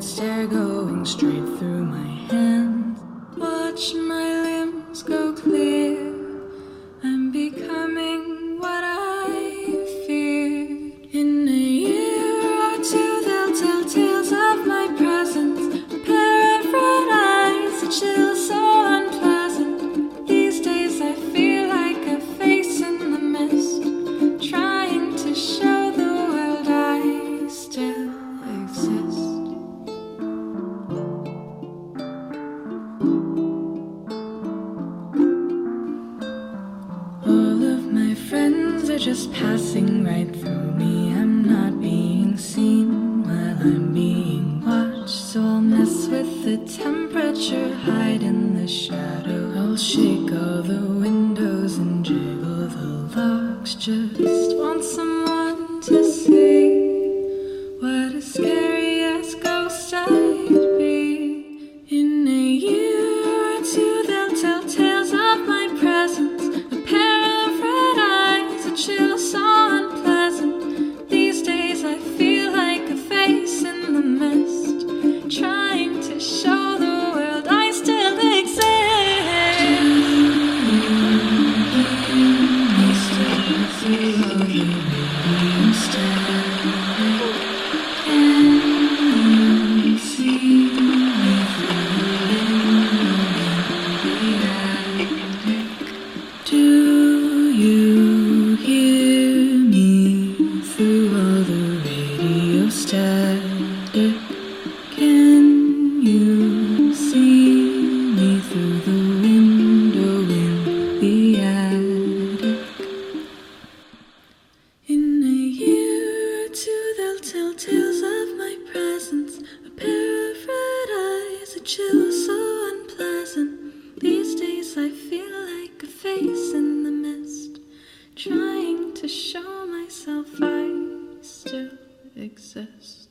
red stare going straight through my hands. Watch my limbs go clear. I'm becoming what I feared. In a year or two they'll tell tales of my presence. A pair of red eyes, a chill so unpleasant. These days I feel like a face in the mist, trying to show the world I still exist. All of my friends are just passing right through me. I'm not being seen while I'm being watched. So I'll mess with the temperature, hide in the shadow. I'll shake all the windows and jiggle the locks. Just want someone to see what a scary-ass ghost I'd be. In a year or two they'll tell tales of my presence. A pair of red eyes, a chill so unpleasant. These days I feel like a face in the mist, trying to show the world I still exist. Do you hear me through all the radio static? Can you see me through the window in the attic? In a year or two they'll tell tales of my presence. A pair of red eyes, a chill so unpleasant. These days I feel like a face in the mist, trying to show myself I still exist.